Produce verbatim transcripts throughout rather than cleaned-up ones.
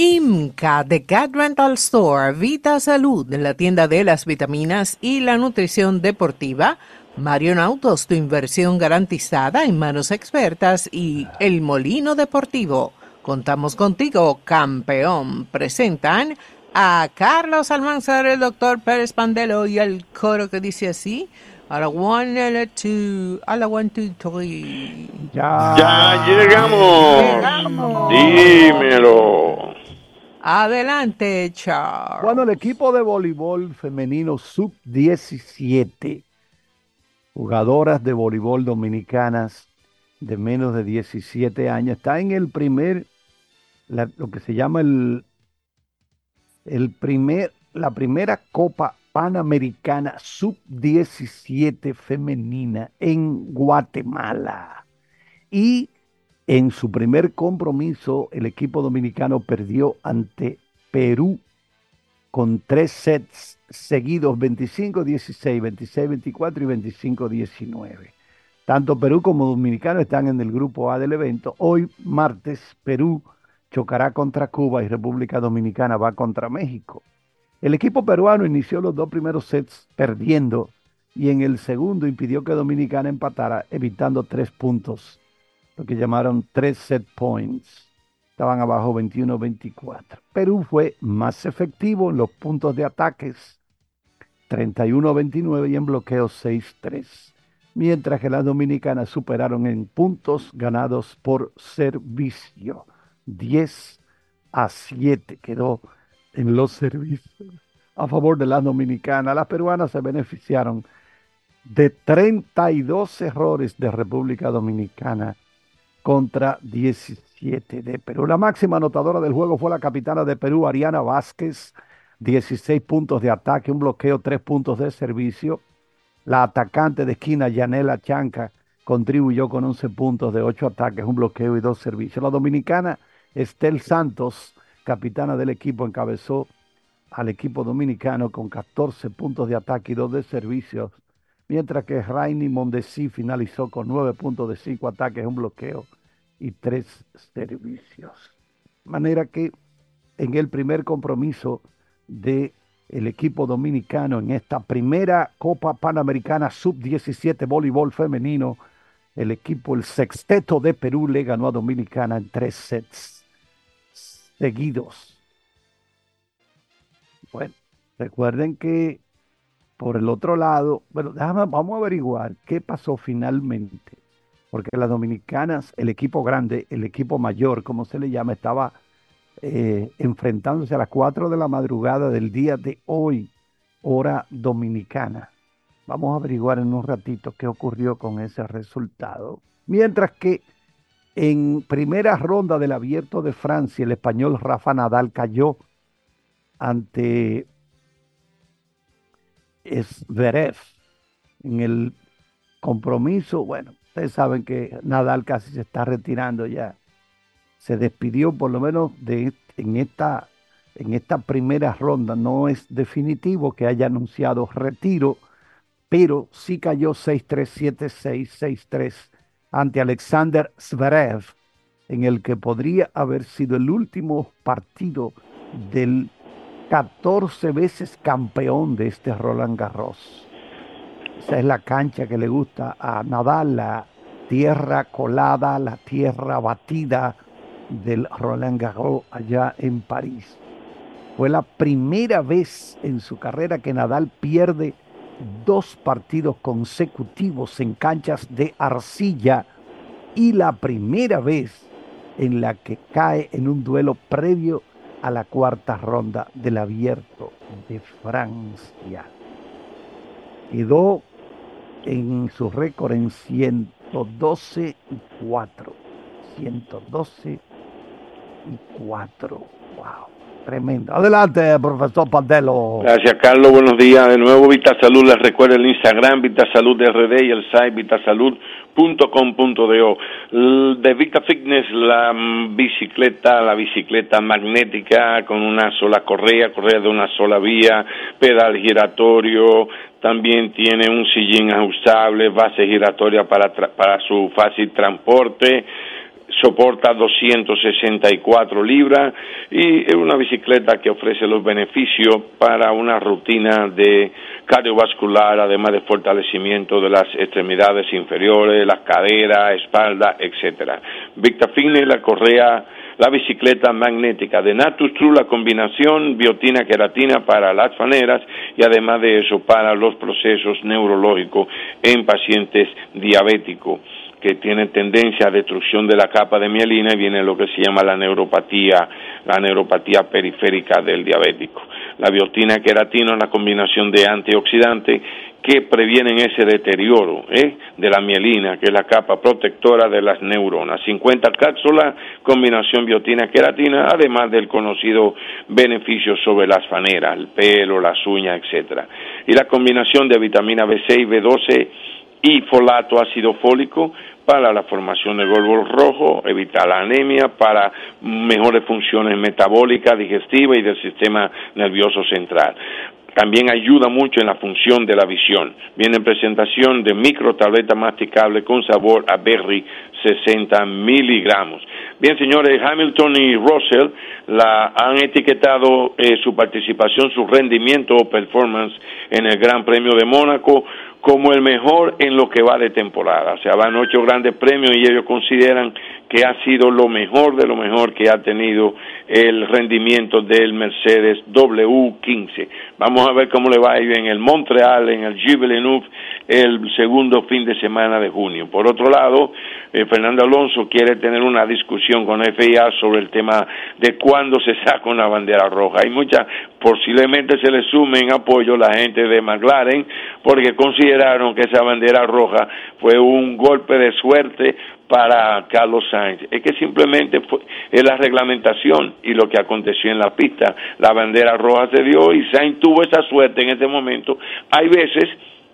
IMCA de Cat Rental Store, Vita Salud, la tienda de las vitaminas y la nutrición deportiva, Marion Autos, tu inversión garantizada en manos expertas, y El Molino Deportivo. Contamos contigo, campeón. Presentan a Carlos Almanzar, el doctor Pérez Pandelo y el coro que dice así: a la one, a la two, a la one, two, three. Ya, ya llegamos. llegamos. Dímelo. Adelante, Charles. Bueno, el equipo de voleibol femenino sub diecisiete, jugadoras de voleibol dominicanas de menos de diecisiete años, está en el primer, la, lo que se llama el, el primer, la primera Copa Panamericana sub diecisiete femenina en Guatemala. Y en su primer compromiso, el equipo dominicano perdió ante Perú con tres sets seguidos, veinticinco dieciséis, veintiséis veinticuatro y veinticinco diecinueve. Tanto Perú como Dominicano están en el grupo A del evento. Hoy, martes, Perú chocará contra Cuba y República Dominicana va contra México. El equipo peruano inició los dos primeros sets perdiendo y en el segundo impidió que Dominicana empatara, evitando tres puntos, lo que llamaron tres set points. Estaban abajo veintiuno veinticuatro. Perú fue más efectivo en los puntos de ataques, treinta y uno veintinueve, y en bloqueo seis tres. Mientras que las dominicanas superaron en puntos ganados por servicio. diez a siete quedó en los servicios a favor de las dominicanas. Las peruanas se beneficiaron de treinta y dos errores de República Dominicana contra diecisiete de Perú. La máxima anotadora del juego fue la capitana de Perú, Ariana Vázquez, dieciséis puntos de ataque, un bloqueo, tres puntos de servicio. La atacante de esquina, Yanela Chanca, contribuyó con once puntos de ocho ataques, un bloqueo y dos servicios. La dominicana Estel Santos, capitana del equipo, encabezó al equipo dominicano con catorce puntos de ataque y dos de servicios, mientras que Rainy Mondesi finalizó con nueve puntos de cinco ataques, un bloqueo y tres servicios. De manera que en el primer compromiso del equipo dominicano en esta primera Copa Panamericana sub diecisiete voleibol femenino, el equipo, el sexteto de Perú, le ganó a Dominicana en tres sets seguidos. Bueno, recuerden que por el otro lado, bueno, déjame, vamos a averiguar qué pasó finalmente, porque las dominicanas, el equipo grande, el equipo mayor, como se le llama, estaba eh, enfrentándose a las cuatro de la madrugada del día de hoy, hora dominicana. Vamos a averiguar en un ratito qué ocurrió con ese resultado. Mientras que en primera ronda del Abierto de Francia, el español Rafa Nadal cayó ante Zverev en el compromiso. Bueno, ustedes saben que Nadal casi se está retirando ya. Se despidió por lo menos de, en, esta, en esta primera ronda. No es definitivo que haya anunciado retiro, pero sí cayó seis tres, siete seis, seis tres ante Alexander Zverev, en el que podría haber sido el último partido del catorce veces campeón de este Roland Garros. Esa es la cancha que le gusta a Nadal, la tierra colada, la tierra batida del Roland Garros allá en París. Fue la primera vez en su carrera que Nadal pierde dos partidos consecutivos en canchas de arcilla y la primera vez en la que cae en un duelo previo a la cuarta ronda del Abierto de Francia. Quedó en su récord en ciento doce y cuatro. ciento doce y cuatro. Wow. Tremendo. Adelante, profesor Pandelo. Gracias, Carlos. Buenos días. De nuevo, VitaSalud. Les recuerdo el Instagram, VitaSalud R D, y el site vitasalud punto com punto do. De Vita Fitness, la bicicleta, la bicicleta magnética con una sola correa, correa de una sola vía, pedal giratorio. También tiene un sillín ajustable, base giratoria para, tra- para su fácil transporte. soporta doscientas sesenta y cuatro libras y es una bicicleta que ofrece los beneficios para una rutina de cardiovascular, además de fortalecimiento de las extremidades inferiores, las caderas, espalda, etcétera. Victa Fitness, la correa, la bicicleta magnética de Natus True, la combinación biotina queratina para las faneras y además de eso para los procesos neurológicos en pacientes diabéticos que tienen tendencia a destrucción de la capa de mielina y viene lo que se llama la neuropatía, la neuropatía periférica del diabético. La biotina queratina es una combinación de antioxidantes que previenen ese deterioro ¿eh? de la mielina, que es la capa protectora de las neuronas. cincuenta cápsulas, combinación biotina queratina, además del conocido beneficio sobre las faneras, el pelo, las uñas, etcétera. Y la combinación de vitamina B seis, B doce y folato ácido fólico para la formación de glóbulos rojos, evitar la anemia, para mejores funciones metabólicas, digestivas y del sistema nervioso central. También ayuda mucho en la función de la visión. Viene en presentación de micro tableta masticable con sabor a berry, sesenta miligramos. Bien, señores, Hamilton y Russell la han etiquetado eh, su participación, su rendimiento o performance en el Gran Premio de Mónaco como el mejor en lo que va de temporada. O sea, van ocho grandes premios y ellos consideran que ha sido lo mejor de lo mejor que ha tenido el rendimiento del Mercedes W quince. Vamos a ver cómo le va a ir en el Montreal, en el Gilles Villeneuve, el segundo fin de semana de junio. Por otro lado, eh, Fernando Alonso quiere tener una discusión con F I A sobre el tema de cuándo se saca una bandera roja. Hay muchas, posiblemente se le sume en apoyo la gente de McLaren, porque consideraron que esa bandera roja fue un golpe de suerte para Carlos Sainz. Es que simplemente fue, es la reglamentación y lo que aconteció en la pista. La bandera roja se dio y Sainz tuvo esa suerte en ese momento. Hay veces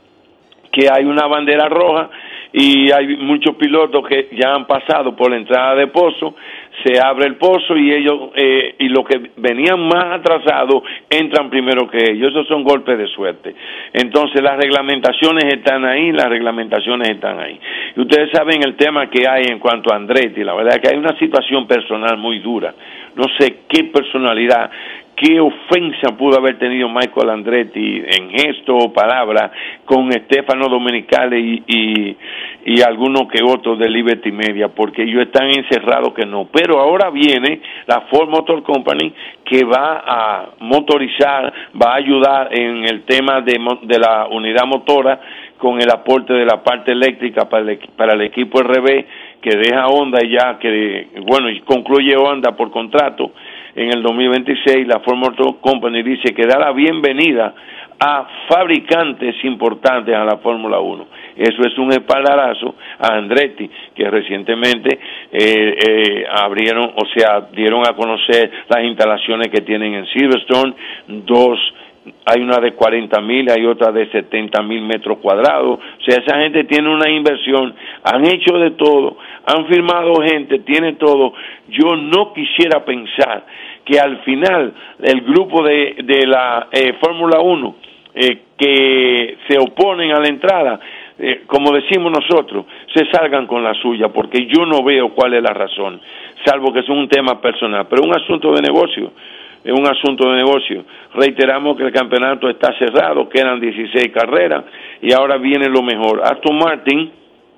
que hay una bandera roja y hay muchos pilotos que ya han pasado por la entrada de pozo, se abre el pozo y ellos eh, y los que venían más atrasados entran primero que ellos. Esos son golpes de suerte. Entonces las reglamentaciones están ahí, las reglamentaciones están ahí. Y ustedes saben el tema que hay en cuanto a Andretti. La verdad es que hay una situación personal muy dura. No sé qué personalidad, qué ofensa pudo haber tenido Michael Andretti en gesto o palabra con Stefano Domenicali y, y, y algunos que otros de Liberty Media, porque ellos están encerrados que no. Pero ahora viene la Ford Motor Company que va a motorizar, va a ayudar en el tema de, de la unidad motora con el aporte de la parte eléctrica para el, para el equipo R B que deja Honda ya, que bueno, y concluye Honda por contrato en el dos mil veintiséis. La Ford Motor Company dice que da la bienvenida a fabricantes importantes a la Fórmula uno. Eso es un espaldarazo a Andretti, que recientemente eh, eh, abrieron, o sea, dieron a conocer las instalaciones que tienen en Silverstone, dos, hay una de cuarenta mil, hay otra de setenta mil metros cuadrados. O sea, esa gente tiene una inversión, han hecho de todo, han firmado gente, tiene todo. Yo no quisiera pensar que al final el grupo de, de la eh, Fórmula uno eh, que se oponen a la entrada, eh, como decimos nosotros, se salgan con la suya, porque yo no veo cuál es la razón, salvo que es un tema personal, pero un asunto de negocio. Es un asunto de negocio. Reiteramos que el campeonato está cerrado, quedan dieciséis carreras y ahora viene lo mejor. Aston Martin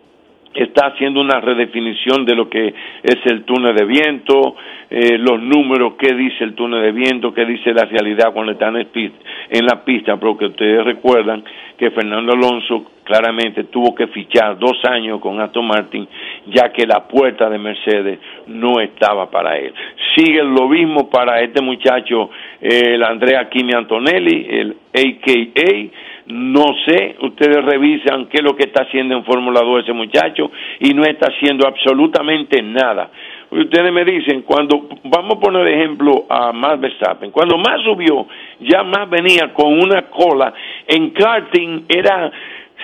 está haciendo una redefinición de lo que es el túnel de viento, eh, los números, qué dice el túnel de viento, qué dice la realidad cuando están en la pista, porque ustedes recuerdan que Fernando Alonso claramente tuvo que fichar dos años con Aston Martin, ya que la puerta de Mercedes no estaba para él. Sigue lo mismo para este muchacho, eh, el Andrea Kimi Antonelli, el A K A, no sé, ustedes revisan qué es lo que está haciendo en Fórmula dos ese muchacho y no está haciendo absolutamente nada. Ustedes me dicen, cuando, vamos a poner ejemplo a Max Verstappen, cuando Max subió, ya Max venía con una cola, en karting era,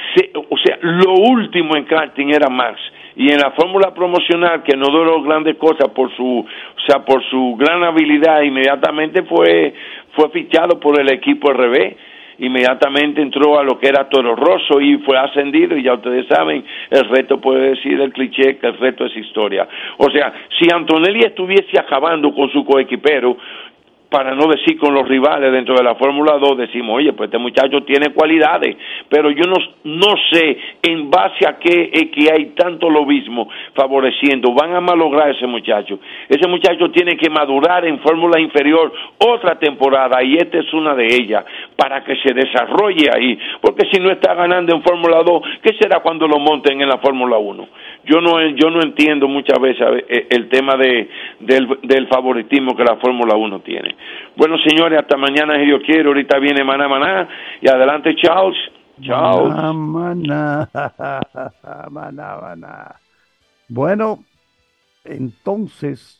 o sea, lo último en karting era Max, y en la fórmula promocional, que no duró grandes cosas por su, o sea, por su gran habilidad, inmediatamente fue, fue fichado por el equipo R B. inmediatamente entró a lo que era Toro Rosso y fue ascendido, y ya ustedes saben, el resto puede decir el cliché que el resto es historia. O sea, si Antonelli estuviese acabando con su coequipero, para no decir con los rivales dentro de la Fórmula dos, decimos, oye, pues este muchacho tiene cualidades, pero yo no, no sé en base a qué es que hay tanto lobismo favoreciendo, van a malograr a ese muchacho. Ese muchacho tiene que madurar en Fórmula inferior otra temporada, y esta es una de ellas, para que se desarrolle ahí, porque si no está ganando en Fórmula dos, ¿qué será cuando lo monten en la Fórmula uno? Yo no, yo no entiendo muchas veces el tema de, del, del favoritismo que la Fórmula uno tiene. Bueno, señores, hasta mañana si Dios quiere. Ahorita viene Maná Maná. Y adelante, Charles. Charles. Maná, maná, maná, maná. Bueno, entonces,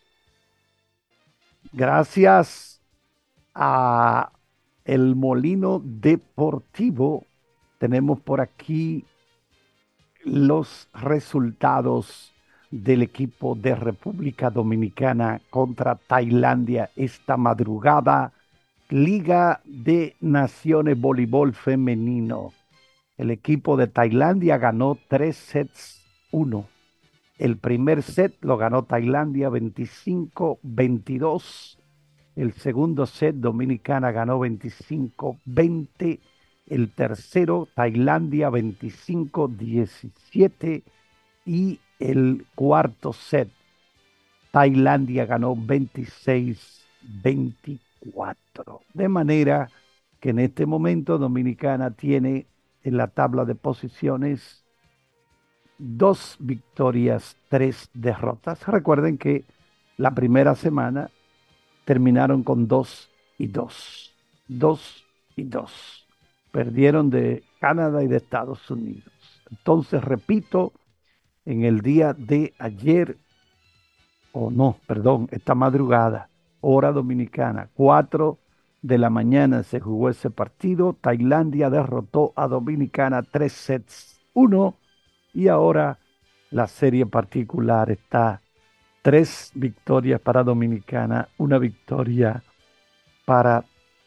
gracias a el Molino Deportivo, tenemos por aquí los resultados del equipo de República Dominicana contra Tailandia esta madrugada. Liga de Naciones Voleibol Femenino. El equipo de Tailandia ganó tres sets uno. El primer set lo ganó Tailandia veinticinco veintidós. El segundo set Dominicana ganó veinticinco veinte. El tercero Tailandia veinticinco diecisiete. Y el cuarto set, Tailandia ganó veintiséis veinticuatro. De manera que en este momento Dominicana tiene en la tabla de posiciones dos victorias, tres derrotas. Recuerden que la primera semana terminaron con dos y dos. Dos y dos. Perdieron de Canadá y de Estados Unidos. Entonces, repito, en el día de ayer, o no, perdón, esta madrugada, hora dominicana, cuatro de la mañana se jugó ese partido. Tailandia derrotó a Dominicana tres sets uno, y ahora la serie particular está tres victorias para Dominicana, una victoria para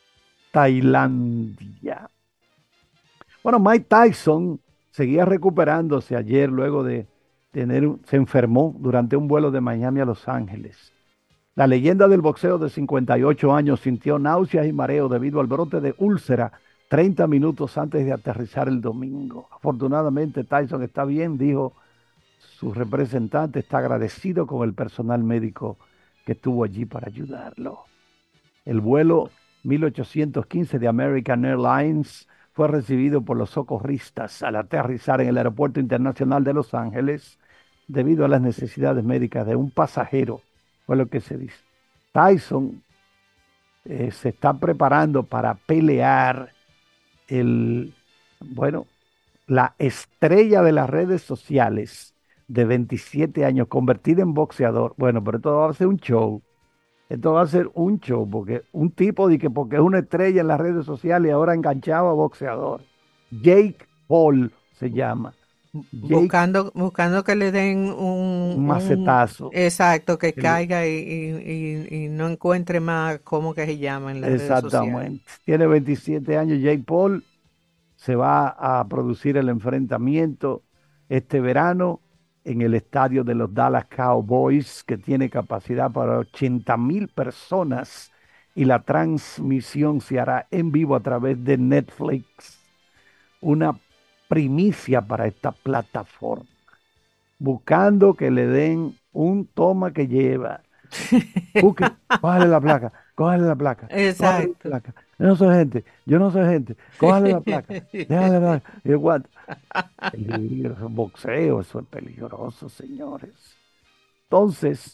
Tailandia. Bueno, Mike Tyson seguía recuperándose ayer luego de tener, se enfermó durante un vuelo de Miami a Los Ángeles. La leyenda del boxeo de cincuenta y ocho años sintió náuseas y mareo debido al brote de úlcera treinta minutos antes de aterrizar el domingo. Afortunadamente Tyson está bien, dijo su representante, está agradecido con el personal médico que estuvo allí para ayudarlo. El vuelo mil ochocientos quince de American Airlines fue recibido por los socorristas al aterrizar en el Aeropuerto Internacional de Los Ángeles debido a las necesidades médicas de un pasajero, fue lo que se dice. Tyson eh, se está preparando para pelear el, bueno, la estrella de las redes sociales de veintisiete años, convertida en boxeador. Bueno, pero esto va a ser un show. Esto va a ser un show, porque un tipo de que porque es una estrella en las redes sociales y ahora enganchado a boxeador. Jake Paul se llama. Jake, buscando, buscando que le den un, un macetazo. Un, exacto, que El, caiga y, y, y, y no encuentre más cómo que se llama en las redes sociales. Exactamente. Tiene veintisiete años Jake Paul. Se va a producir el enfrentamiento este verano en el estadio de los Dallas Cowboys, que tiene capacidad para ochenta mil personas, y la transmisión se hará en vivo a través de Netflix. Una primicia para esta plataforma, buscando que le den un toma que lleva. Busque, cójale la placa, cójale la placa. Exacto. La placa. Yo no soy gente, yo no soy gente. Cójale la placa, déjale la placa. Y el peligro, boxeo, eso es peligroso, señores. Entonces,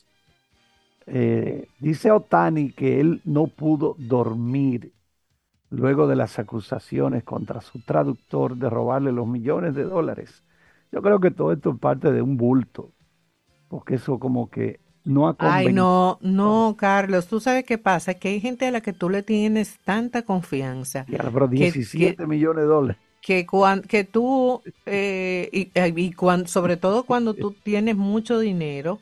eh, dice Otani que él no pudo dormir luego de las acusaciones contra su traductor de robarle los millones de dólares. Yo creo que todo esto es parte de un bulto, porque eso como que no ha convencido. Ay, no, no, Carlos, tú sabes qué pasa, que hay gente a la que tú le tienes tanta confianza. Y ahora, pero diecisiete que, que, millones de dólares. Que, cuan, que tú, eh, y, y cuan, sobre todo cuando tú tienes mucho dinero,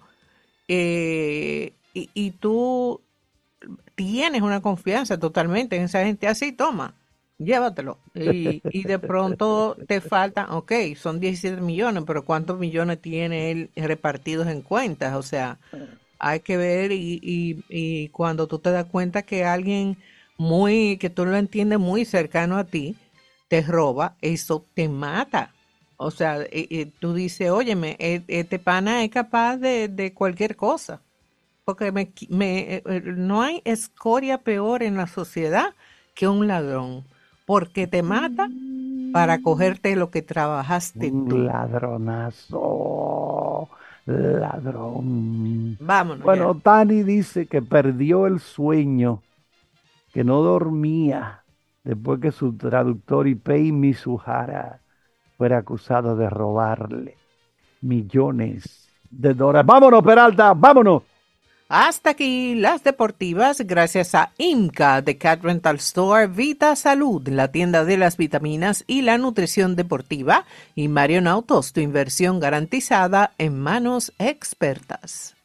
eh, y, y tú tienes una confianza totalmente en esa gente, así, toma, llévatelo. Y, y de pronto te faltan, ok, son diecisiete millones, pero ¿cuántos millones tiene él repartidos en cuentas? O sea, hay que ver y, y, y cuando tú te das cuenta que alguien muy, que tú lo entiendes muy cercano a ti, te roba, eso te mata. O sea, y- y tú dices, óyeme, e- este pana es capaz de, de cualquier cosa. Porque me, qui- me, eh, eh, no hay escoria peor en la sociedad que un ladrón. Porque te mata para cogerte lo que trabajaste Un tú. ladronazo, ladrón. Vámonos ya. Bueno, Tani dice que perdió el sueño, que no dormía después que su traductor Ipei Mizuhara fuera acusado de robarle millones de dólares. Vámonos, Peralta, vámonos. Hasta aquí las deportivas gracias a IMCA de Cat Rental Store, Vita Salud, la tienda de las vitaminas y la nutrición deportiva, y Marion Autos, tu inversión garantizada en manos expertas.